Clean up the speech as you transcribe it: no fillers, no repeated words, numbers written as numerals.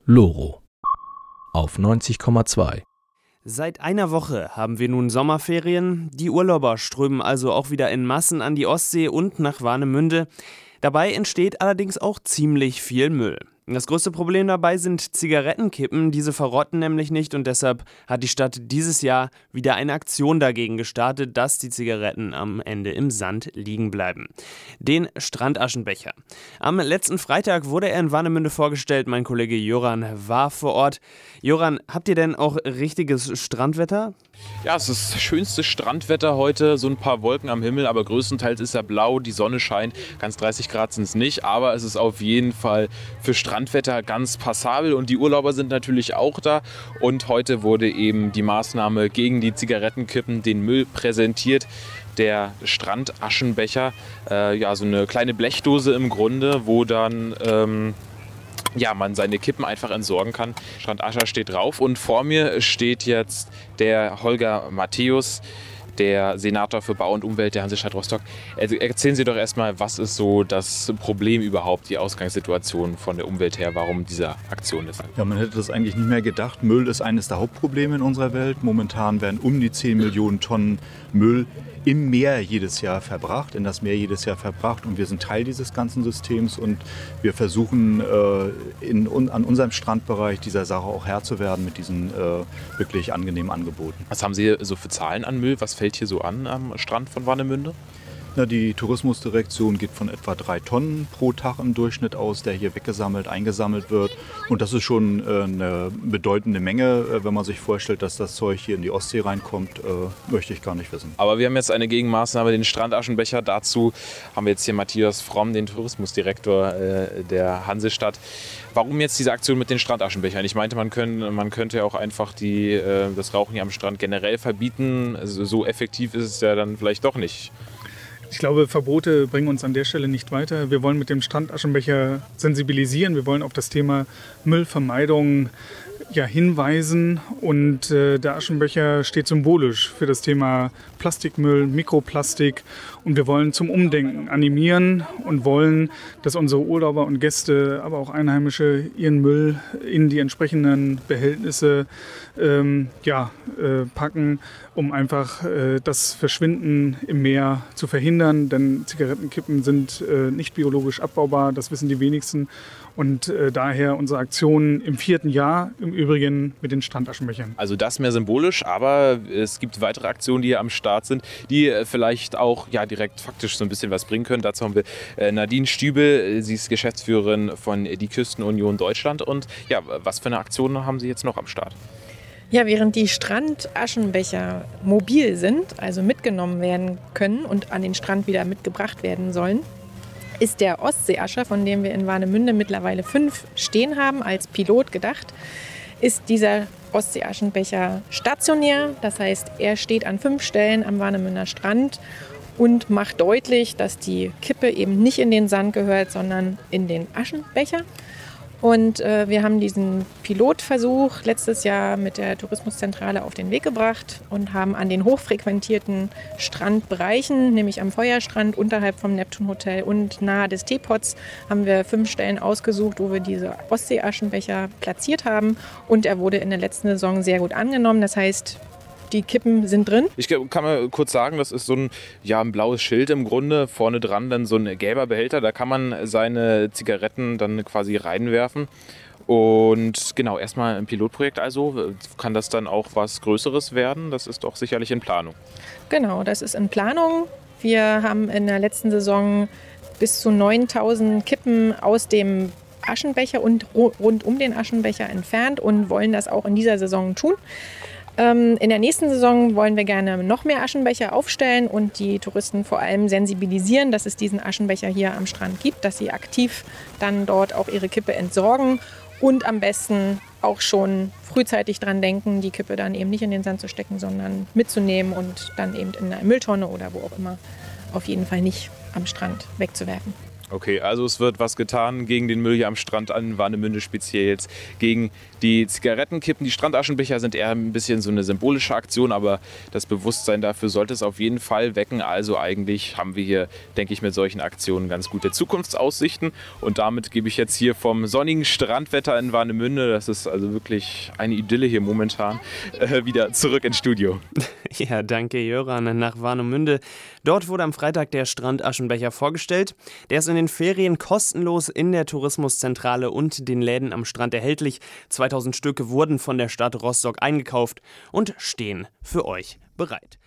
Loro auf 90,2. Seit einer Woche haben wir nun Sommerferien. Die Urlauber strömen also auch wieder in Massen an die Ostsee und nach Warnemünde. Dabei entsteht allerdings auch ziemlich viel Müll. Das größte Problem dabei sind Zigarettenkippen. Diese verrotten nämlich nicht und deshalb hat die Stadt dieses Jahr wieder eine Aktion dagegen gestartet, dass die Zigaretten am Ende im Sand liegen bleiben. Den Strandaschenbecher. Am letzten Freitag wurde er in Warnemünde vorgestellt. Mein Kollege Joran war vor Ort. Joran, habt ihr denn auch richtiges Strandwetter? Ja, es ist das schönste Strandwetter heute, so ein paar Wolken am Himmel, aber größtenteils ist er blau, die Sonne scheint, ganz 30 Grad sind es nicht, aber es ist auf jeden Fall für Strandwetter ganz passabel und die Urlauber sind natürlich auch da und heute wurde eben die Maßnahme gegen die Zigarettenkippen, den Müll präsentiert. Der Strandaschenbecher, so eine kleine Blechdose im Grunde, wo dann man seine Kippen einfach entsorgen kann. Strandascher steht drauf und vor mir steht jetzt der Holger Matthäus, der Senator für Bau und Umwelt der Hansestadt Rostock. Also erzählen Sie doch erstmal, was ist so das Problem überhaupt, die Ausgangssituation von der Umwelt her, warum diese Aktion ist? Ja, man hätte das eigentlich nicht mehr gedacht. Müll ist eines der Hauptprobleme in unserer Welt. Momentan werden um die 10 Millionen Tonnen Müll im Meer jedes Jahr verbracht, in das Meer jedes Jahr verbracht und wir sind Teil dieses ganzen Systems und wir versuchen an unserem Strandbereich dieser Sache auch Herr zu werden mit diesen wirklich angenehmen Angeboten. Was haben Sie so für Zahlen an Müll? Was fällt hier so an am Strand von Warnemünde? Die Tourismusdirektion geht von etwa 3 Tonnen pro Tag im Durchschnitt aus, der hier eingesammelt wird. Und das ist schon eine bedeutende Menge. Wenn man sich vorstellt, dass das Zeug hier in die Ostsee reinkommt, möchte ich gar nicht wissen. Aber wir haben jetzt eine Gegenmaßnahme, den Strandaschenbecher. Dazu haben wir jetzt hier Matthias Fromm, den Tourismusdirektor der Hansestadt. Warum jetzt diese Aktion mit den Strandaschenbechern? Ich meinte, man könnte ja auch einfach das Rauchen hier am Strand generell verbieten. Also so effektiv ist es ja dann vielleicht doch nicht. Ich glaube, Verbote bringen uns an der Stelle nicht weiter. Wir wollen mit dem Strandaschenbecher sensibilisieren. Wir wollen auf das Thema Müllvermeidung hinweisen. Und der Aschenbecher steht symbolisch für das Thema Plastikmüll, Mikroplastik. Und wir wollen zum Umdenken animieren und wollen, dass unsere Urlauber und Gäste, aber auch Einheimische, ihren Müll in die entsprechenden Behältnisse packen, um einfach das Verschwinden im Meer zu verhindern. Denn Zigarettenkippen sind nicht biologisch abbaubar, das wissen die wenigsten. Und daher unsere Aktion im 4. Jahr, im Übrigen mit den Strandaschenbechern. Also das mehr symbolisch, aber es gibt weitere Aktionen, die hier am Start sind, die vielleicht auch direkt faktisch so ein bisschen was bringen können. Dazu haben wir Nadine Stübel, sie ist Geschäftsführerin von die Küstenunion Deutschland. Und was für eine Aktion haben Sie jetzt noch am Start? Ja, während die Strandaschenbecher mobil sind, also mitgenommen werden können und an den Strand wieder mitgebracht werden sollen, ist der Ostseeascher, von dem wir in Warnemünde mittlerweile 5 stehen haben, als Pilot gedacht, ist dieser Ostseeaschenbecher stationär. Das heißt, er steht an 5 Stellen am Warnemünder Strand und macht deutlich, dass die Kippe eben nicht in den Sand gehört, sondern in den Aschenbecher. Und wir haben diesen Pilotversuch letztes Jahr mit der Tourismuszentrale auf den Weg gebracht und haben an den hochfrequentierten Strandbereichen, nämlich am Feuerstrand unterhalb vom Neptun Hotel und nahe des Teepots, haben wir 5 Stellen ausgesucht, wo wir diese Ostseeaschenbecher platziert haben. Und er wurde in der letzten Saison sehr gut angenommen. Das heißt, die Kippen sind drin. Ich kann mal kurz sagen, das ist so ein blaues Schild im Grunde. Vorne dran dann so ein gelber Behälter. Da kann man seine Zigaretten dann quasi reinwerfen. Und genau, erstmal ein Pilotprojekt also. Kann das dann auch was Größeres werden? Das ist doch sicherlich in Planung. Genau, das ist in Planung. Wir haben in der letzten Saison bis zu 9.000 Kippen aus dem Aschenbecher und rund um den Aschenbecher entfernt und wollen das auch in dieser Saison tun. In der nächsten Saison wollen wir gerne noch mehr Aschenbecher aufstellen und die Touristen vor allem sensibilisieren, dass es diesen Aschenbecher hier am Strand gibt, dass sie aktiv dann dort auch ihre Kippe entsorgen und am besten auch schon frühzeitig dran denken, die Kippe dann eben nicht in den Sand zu stecken, sondern mitzunehmen und dann eben in einer Mülltonne oder wo auch immer auf jeden Fall nicht am Strand wegzuwerfen. Okay, also es wird was getan gegen den Müll hier am Strand an Warnemünde, speziell jetzt gegen die Zigarettenkippen. Die Strandaschenbecher sind eher ein bisschen so eine symbolische Aktion, aber das Bewusstsein dafür sollte es auf jeden Fall wecken. Also eigentlich haben wir hier, denke ich, mit solchen Aktionen ganz gute Zukunftsaussichten. Und damit gebe ich jetzt hier vom sonnigen Strandwetter in Warnemünde, das ist also wirklich eine Idylle hier momentan, wieder zurück ins Studio. Ja, danke Jöran nach Warnemünde. Dort wurde am Freitag der Strandaschenbecher vorgestellt. Der ist in den Ferien kostenlos in der Tourismuszentrale und den Läden am Strand erhältlich. 2000 Stücke wurden von der Stadt Rostock eingekauft und stehen für euch bereit.